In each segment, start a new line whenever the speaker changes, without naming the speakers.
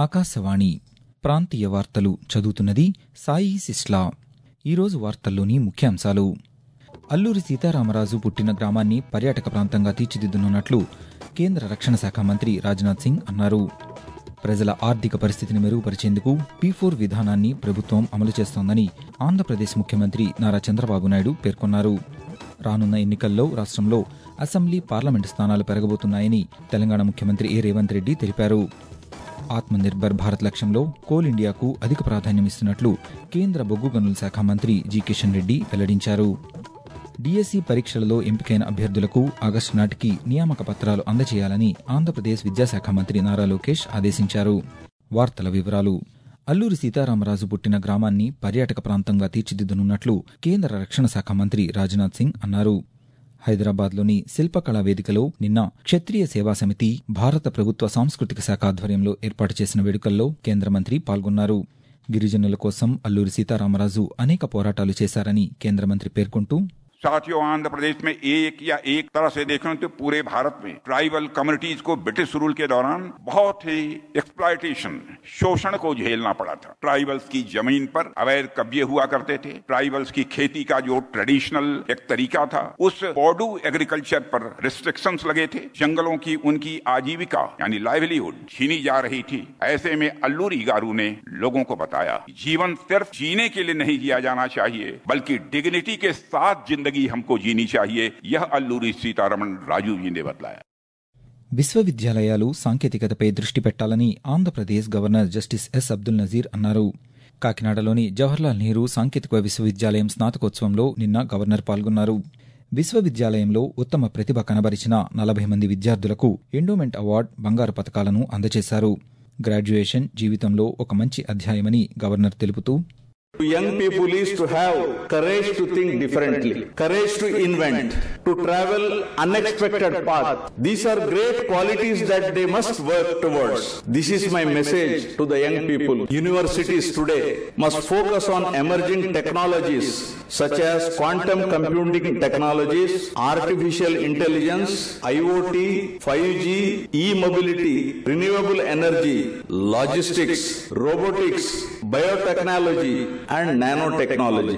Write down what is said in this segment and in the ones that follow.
ఆకాశవాణి ప్రాంతీయ వార్తలు చదువుతున్నది సాయి సిస్లా. ఈరోజు వార్తల్లోని ముఖ్యాంశాలు: అల్లూరి సీతారామరాజు పుట్టిన గ్రామాన్ని పర్యాటక ప్రాంతంగా తీర్చిదిద్దనున్నట్లు కేంద్ర రక్షణ శాఖ మంత్రి రాజ్నాథ్ సింగ్ అన్నారు. ప్రజల ఆర్థిక పరిస్థితిని మెరుగుపరిచేందుకు P4 విధానాన్ని ప్రభుత్వం అమలు చేస్తోందని ఆంధ్రప్రదేశ్ ముఖ్యమంత్రి నారా చంద్రబాబు నాయుడు పేర్కొన్నారు. రానున్న ఎన్నికల్లో రాష్ట్రంలో అసెంబ్లీ, పార్లమెంటు స్థానాలు పెరగబోతున్నాయని తెలంగాణ ముఖ్యమంత్రి రేవంత్ రెడ్డి తెలిపారు. ఆత్మనిర్భర్ భారత్ లక్ష్యంలో కోల్ ఇండియాకు అధిక ప్రాధాన్యమిస్తున్నట్లు కేంద్ర బొగ్గు గనుల శాఖ మంత్రి జి కిషన్ రెడ్డి వెల్లడించారు. డిఎస్సి పరీక్షలలో ఎంపికైన అభ్యర్థులకు ఆగస్టు నాటికి నియామక పత్రాలు అందజేయాలని ఆంధ్రప్రదేశ్ విద్యాశాఖ మంత్రి నారా లోకేష్ ఆదేశించారు. వార్తల వివరాలు: అల్లూరి సీతారామరాజు పుట్టిన గ్రామాన్ని పర్యాటక ప్రాంతంగా తీర్చిదిద్దనున్నట్లు కేంద్ర రక్షణ శాఖ మంత్రి రాజ్నాథ్ సింగ్ అన్నారు. హైదరాబాద్లోని శిల్పకళా వేదికలో నిన్న క్షత్రియ సేవా సమితి, భారత ప్రభుత్వ సాంస్కృతిక శాఖ ఆధ్వర్యంలో ఏర్పాటు చేసిన వేడుకల్లో కేంద్ర మంత్రి పాల్గొన్నారు. గిరిజనుల కోసం అల్లూరి సీతారామరాజు అనేక పోరాటాలు చేశారని కేంద్ర మంత్రి పేర్కొంటూ,
साथियों, आंध्र प्रदेश में एक तरह से देखें तो पूरे भारत में ट्राइबल कम्युनिटीज को ब्रिटिश रूल के दौरान बहुत ही एक्सप्लॉयटेशन, शोषण को झेलना पड़ा था। ट्राइबल्स की जमीन पर अवैध कब्जे हुआ करते थे। ट्राइबल्स की खेती का जो ट्रेडिशनल एक तरीका था, उस पॉडू एग्रीकल्चर पर रिस्ट्रिक्शंस लगे थे। जंगलों की उनकी आजीविका यानी लाइवलीहुड छीनी जा रही थी। ऐसे में अल्लूरी गारू ने लोगों को बताया, जीवन सिर्फ जीने के लिए नहीं जिया जाना चाहिए, बल्कि डिग्निटी के साथ जिंदगी हमको जीनी चाहिए। यह अल्लूरी सीतारमण राजू जी ने बतलाया.
విశ్వవిద్యాలయాలు సాంకేతికతపై దృష్టి పెట్టాలని Andhra Pradesh governor justice S Abdul Nazeer అన్నారు. కాకినాడలోని జవహర్లాల్ నెహ్రూ సాంకేతిక విశ్వవిద్యాలయం స్నాతకోత్సవంలో నిన్న గవర్నర్ పాల్గొన్నారు. విశ్వవిద్యాలయంలో ఉత్తమ ప్రతిభ కనబరిచిన 40 మంది విద్యార్థులకు ఎండోమెంట్ అవార్డు, బంగారు పతకాలను అందజేశారు. గ్రాడ్యుయేషన్ జీవితంలో ఒక మంచి అధ్యాయమని గవర్నర్ తెలుపుతూ,
Young people is to have courage to think differently, courage to invent, to travel unexpected path. These are great qualities that they must work towards. This is my message to the young people. Universities today must focus on emerging technologies such as quantum computing technologies, artificial intelligence, IoT, 5G, e-mobility, renewable energy, logistics, robotics, biotechnology and nanotechnology.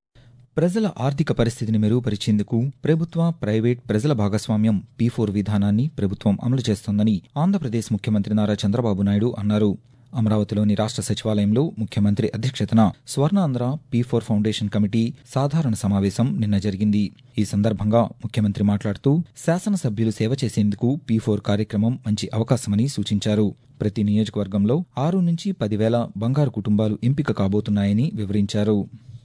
ప్రజల ఆర్థిక పరిస్థితిని మెరుగుపరిచేందుకు ప్రభుత్వ, private, ప్రజల భాగస్వామ్యం P4 విధానాన్ని ప్రభుత్వం అమలు చేస్తోందని ఆంధ్రప్రదేశ్ ముఖ్యమంత్రి నారా చంద్రబాబు నాయుడు అన్నారు. అమరావతిలోని రాష్ట్ర సచివాలయంలో ముఖ్యమంత్రి అధ్యక్షతన స్వర్ణాంధ్ర P4 ఫౌండేషన్ కమిటీ సాధారణ సమావేశం నిన్న జరిగింది. ఈ సందర్భంగా ముఖ్యమంత్రి మాట్లాడుతూ, శాసనసభ్యులు సేవ చేసేందుకు P4 కార్యక్రమం మంచి అవకాశమని సూచించారు. ప్రతి నియోజకవర్గంలో 6 నుంచి 10,000 బంగారు కుటుంబాలు ఎంపిక కాబోతున్నాయని వివరించారు.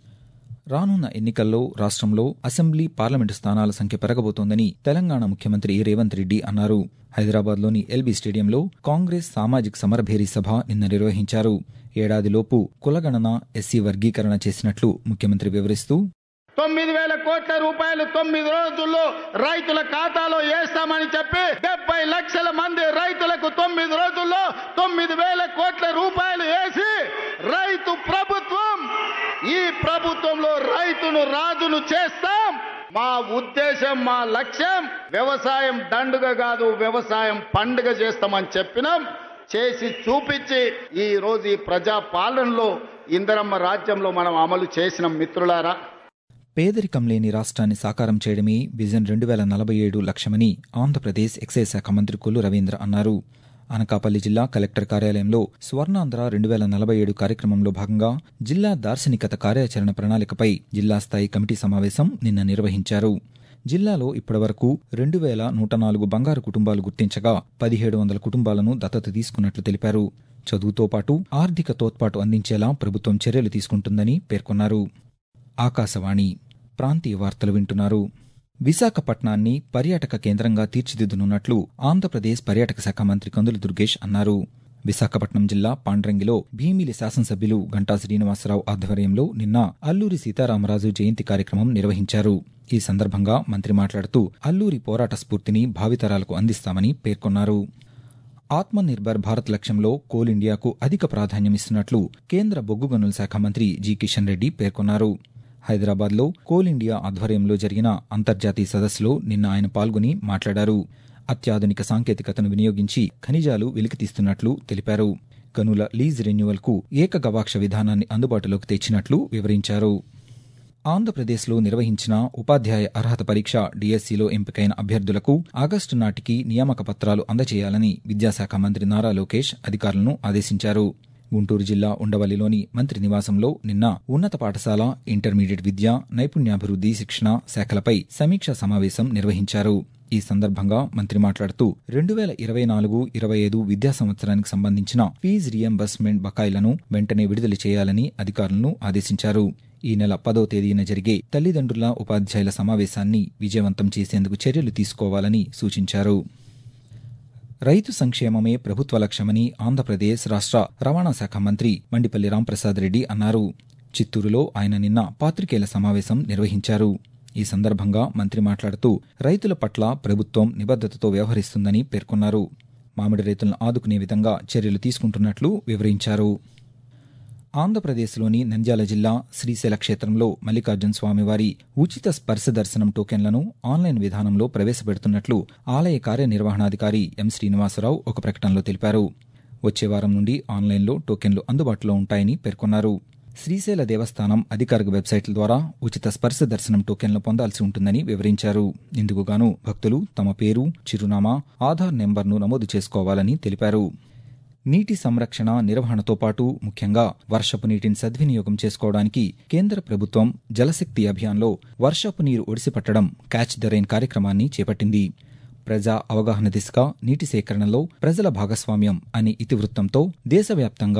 రానున్న ఎన్నికల్లో రాష్ట్రంలో అసెంబ్లీ, పార్లమెంటు స్థానాల సంఖ్య పెరగబోతోందని తెలంగాణ ముఖ్యమంత్రి రేవంత్ రెడ్డి అన్నారు. హైదరాబాద్లోని ఎల్బీ స్టేడియంలో కాంగ్రెస్ సామాజిక సమరభేరీ సభ నిన్న నిర్వహించారు. ఏడాదిలోపు కులగణన, ఎస్సీ వర్గీకరణ చేసినట్లు ముఖ్యమంత్రి వివరిస్తూ,
9,000 కోట్ల రూపాయలు 9 రోజుల్లో రైతుల ఖాతాలో వేస్తామని చెప్పి 70 లక్షల మంది రైతులకు 9 రోజుల్లో 9,000 కోట్ల రూపాయలు వేసి రైతు ప్రభుత్వం, ఈ ప్రభుత్వంలో రైతును రాజును చేస్తాం. మా ఉద్దేశం, మా లక్ష్యం వ్యవసాయం దండుగ కాదు, వ్యవసాయం పండుగ చేస్తామని చెప్పినాం. చేసి చూపించి ఈ రోజు ఈ ప్రజా పాలనలో ఇందిరమ్మ రాజ్యంలో మనం అమలు చేసిన మిత్రులారా.
పేదరికం లేని రాష్ట్రాన్ని సాకారం చేయడమే విజన్ 2047 లక్ష్యమని ఆంధ్రప్రదేశ్ ఎక్సైజ్ శాఖ మంత్రి కొల్లు రవీంద్ర అన్నారు. అనకాపల్లి జిల్లా కలెక్టర్ కార్యాలయంలో స్వర్ణాంధ్ర 2047 కార్యక్రమంలో భాగంగా జిల్లా దార్శనికత కార్యాచరణ ప్రణాళికపై జిల్లా స్థాయి కమిటీ సమావేశం నిన్న నిర్వహించారు. జిల్లాలో ఇప్పటివరకు 2,104 బంగారు కుటుంబాలు గుర్తించగా 1,700 కుటుంబాలను దత్తత తీసుకున్నట్లు తెలిపారు. చదువుతో పాటు ఆర్థిక తోడ్పాటు అందించేలా ప్రభుత్వం చర్యలు తీసుకుంటుందని పేర్కొన్నారు. ఆకాశవాణి ప్రాంతీయ వార్తలు వింటున్నారు. విశాఖపట్నాన్ని పర్యాటక కేంద్రంగా తీర్చిదిద్దనున్నట్లు ఆంధ్రప్రదేశ్ పర్యాటక శాఖ మంత్రి కందుల దుర్గేష్ అన్నారు. విశాఖపట్నం జిల్లా పాండ్రంగిలో భీమిలి శాసనసభ్యులు గంటా శ్రీనివాసరావు ఆధ్వర్యంలో నిన్న అల్లూరి సీతారామరాజు జయంతి కార్యక్రమం నిర్వహించారు. ఈ సందర్భంగా మంత్రి మాట్లాడుతూ, అల్లూరి పోరాట స్ఫూర్తిని భావితరాలకు అందిస్తామని పేర్కొన్నారు. ఆత్మనిర్భర్ భారత్ లక్ష్యంలో కోల్ ఇండియాకు అధిక ప్రాధాన్యమిస్తున్నట్లు కేంద్ర బొగ్గు గనుల శాఖ మంత్రి జి కిషన్ రెడ్డి పేర్కొన్నారు. హైదరాబాద్లో కోల్ ఇండియా ఆధ్వర్యంలో జరిగిన అంతర్జాతీయ సదస్సులో నిన్న ఆయన పాల్గొని మాట్లాడారు. అత్యాధునిక సాంకేతికతను వినియోగించి ఖనిజాలు వెలికితీస్తున్నట్లు తెలిపారు. గనుల లీజ్ రెన్యువల్కు ఏకగవాక్ష విధానాన్ని అందుబాటులోకి తెచ్చినట్లు వివరించారు. ఆంధ్రప్రదేశ్లో నిర్వహించిన ఉపాధ్యాయ అర్హత పరీక్ష డిఎస్సిలో ఎంపికైన అభ్యర్థులకు ఆగస్టు నాటికి నియామక పత్రాలు అందజేయాలని విద్యాశాఖ మంత్రి నారా లోకేష్ అధికారులను ఆదేశించారు. గుంటూరు జిల్లా ఉండవల్లిలోని మంత్రి నివాసంలో నిన్న ఉన్నత పాఠశాల, ఇంటర్మీడియట్ విద్య, నైపుణ్యాభివృద్ది శిక్షణ శాఖలపై సమీక్షా సమావేశం నిర్వహించారు. ఈ సందర్భంగా మంత్రి మాట్లాడుతూ 2024-25 విద్యా సంవత్సరానికి సంబంధించిన ఫీజు రియంబర్స్మెంట్ బకాయిలను వెంటనే విడుదల చేయాలని అధికారులను ఆదేశించారు. ఈ నెల 10వ తేదీన జరిగే తల్లిదండ్రుల ఉపాధ్యాయుల సమావేశాన్ని విజయవంతం చేసేందుకు చర్యలు తీసుకోవాలని సూచించారు. రైతు సంక్షేమమే ప్రభుత్వ లక్ష్యమని ఆంధ్రప్రదేశ్ రాష్ట్ర రవాణా శాఖ మంత్రి మండిపల్లి రాంప్రసాద్ రెడ్డి అన్నారు. చిత్తూరులో ఆయన నిన్న పాత్రికేయుల సమావేశం నిర్వహించారు. ఈ సందర్భంగా మంత్రి మాట్లాడుతూ రైతుల పట్ల ప్రభుత్వం నిబద్దతతో వ్యవహరిస్తుందని పేర్కొన్నారు. మామిడి రైతులను ఆదుకునే విధంగా చర్యలు తీసుకుంటున్నట్లు వివరించారు. ఆంధ్రప్రదేశ్లోని నంద్యాల జిల్లా శ్రీశైల క్షేత్రంలో మల్లికార్జున స్వామివారి ఉచిత స్పర్శ దర్శనం టోకెన్లను ఆన్లైన్ విధానంలో ప్రవేశపెడుతున్నట్లు ఆలయ కార్యనిర్వహణాధికారి ఎం శ్రీనివాసరావు ఒక ప్రకటనలో తెలిపారు. వచ్చే వారం నుండి ఆన్లైన్లో టోకెన్లు అందుబాటులో ఉంటాయని పేర్కొన్నారు. శ్రీశైల దేవస్థానం అధికారిక వెబ్సైట్ల ద్వారా ఉచిత స్పర్శ దర్శనం టోకెన్లు పొందాల్సి ఉంటుందని వివరించారు. ఇందుకుగాను భక్తులు తమ పేరు, చిరునామా, ఆధార్ నెంబర్ను నమోదు చేసుకోవాలని తెలిపారు. నీటి సంరక్షణ నిర్వహణతో పాటు ముఖ్యంగా వర్షపు నీటిని సద్వినియోగం చేసుకోవడానికి కేంద్ర ప్రభుత్వం జలశక్తి అభియాన్లో వర్షపు నీరు ఒడిసిపట్టడం క్యాచ్ ద రెయిన్ కార్యక్రమాన్ని చేపట్టింది. ప్రజా అవగాహన దిశగా నీటి సేకరణలో ప్రజల భాగస్వామ్యం అనే ఇతివృత్తంతో దేశవ్యాప్తంగా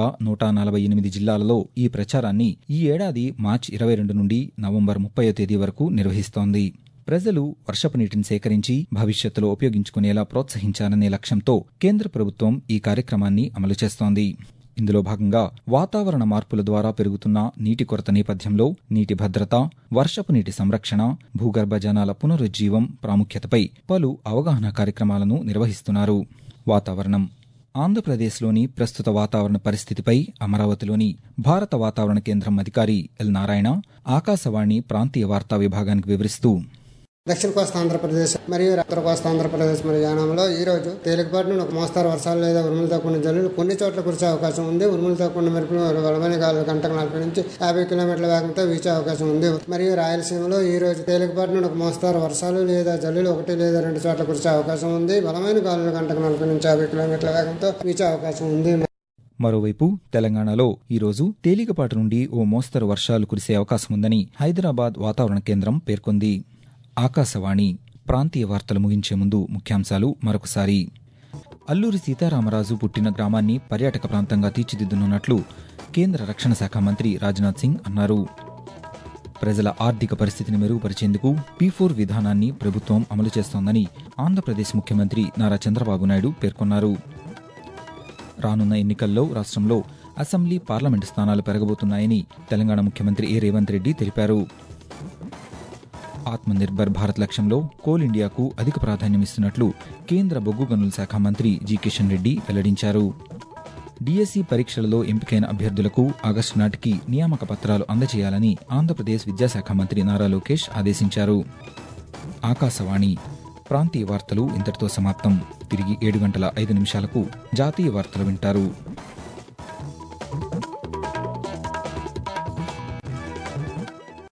148 జిల్లాలలో ఈ ప్రచారాన్ని ఈ ఏడాది మార్చి 22 నుండి నవంబర్ 30వ తేదీ వరకు నిర్వహిస్తోంది. ప్రజలు వర్షపు నీటిని సేకరించి భవిష్యత్తులో ఉపయోగించుకునేలా ప్రోత్సహించాలనే లక్ష్యంతో కేంద్ర ప్రభుత్వం ఈ కార్యక్రమాన్ని అమలు చేస్తోంది. ఇందులో భాగంగా వాతావరణ మార్పుల ద్వారా పెరుగుతున్న నీటి కొరత నేపథ్యంలో నీటి భద్రత, వర్షపు నీటి సంరక్షణ, భూగర్భ జలాల పునరుజ్జీవం ప్రాముఖ్యతపై పలు అవగాహన కార్యక్రమాలను నిర్వహిస్తున్నారు. వాతావరణం. ఆంధ్రప్రదేశ్లోని ప్రస్తుత వాతావరణ పరిస్థితిపై అమరావతిలోని భారత వాతావరణ కేంద్రం అధికారి ఎల్ నారాయణ ఆకాశవాణి ప్రాంతీయ వార్తా విభాగానికి వివరిస్తూ,
దక్షిణ కోస్తా ఆంధ్రప్రదేశ్ మరియు ఉత్తర కోస్తా ఆంధ్రప్రదేశ్ మరియు యానాంలో ఈ రోజు తేలికపాటి నుండి ఒక మోస్తరు వర్షాలు లేదా ఉరుములతో కూడిన జల్లులు కొన్ని చోట్ల కురిసే అవకాశం ఉంది. ఉరుములతో కూడిన మెరుపులు బలమైన గాలులు గంటకు 40 నుంచి 50 కిలోమీటర్ల వేగంతో వీచే అవకాశం ఉంది. మరియు రాయలసీమలో ఈ రోజు తేలికపాటి నుండి ఒక మోస్తరు వర్షాలు లేదా జల్లులు 1 లేదా 2 చోట్ల కురిసే అవకాశం ఉంది. బలమైన గాలులు గంటకు 40 నుంచి 50 కిలోమీటర్ల వేగంతో వీచే అవకాశం ఉంది.
మరోవైపు తెలంగాణలో ఈరోజు తేలికపాటి నుండి ఓ మోస్తరు వర్షాలు కురిసే అవకాశం ఉందని హైదరాబాద్ వాతావరణ కేంద్రం పేర్కొంది. ఆకాశవాణి ప్రాంతీయ వార్తలు ముగించే ముందు ముఖ్యాంశాలు మరొకసారి. అల్లూరి సీతారామరాజు పుట్టిన గ్రామాన్ని పర్యాటక ప్రాంతంగా తీర్చిదిద్దనున్నట్లు కేంద్ర రక్షణ శాఖ మంత్రి రాజ్నాథ్ సింగ్ అన్నారు. ప్రజల ఆర్థిక పరిస్థితిని మెరుగుపరిచేందుకు P4 విధానాన్ని ప్రభుత్వం అమలు చేస్తోందని ఆంధ్రప్రదేశ్ ముఖ్యమంత్రి నారా చంద్రబాబు నాయుడు పేర్కొన్నారు. రానున్న ఎన్నికల్లో రాష్ట్రంలో అసెంబ్లీ, పార్లమెంటు స్థానాలు పెరగబోతున్నాయని తెలంగాణ ముఖ్యమంత్రి ఏ రేవంత్ రెడ్డి తెలిపారు. ఆత్మనిర్భర్ భారత్ లక్ష్యంలో కోల్ ఇండియాకు అధిక ప్రాధాన్యమిస్తున్నట్లు కేంద్ర బొగ్గు గనుల శాఖ మంత్రి జి కిషన్ రెడ్డి వెల్లడించారు. డిఎస్సి పరీక్షలలో ఎంపికైన అభ్యర్థులకు ఆగస్టు నాటికి నియామక పత్రాలు అందజేయాలని ఆంధ్రప్రదేశ్ విద్యాశాఖ మంత్రి నారా లోకేష్ ఆదేశించారు. ఆకాశవాణి ప్రాంతీయ వార్తలు ఇంతటితో సమాప్తం. తిరిగి 7 గంటల 5 నిమిషాలకు జాతీయ వార్తలు వింటారు.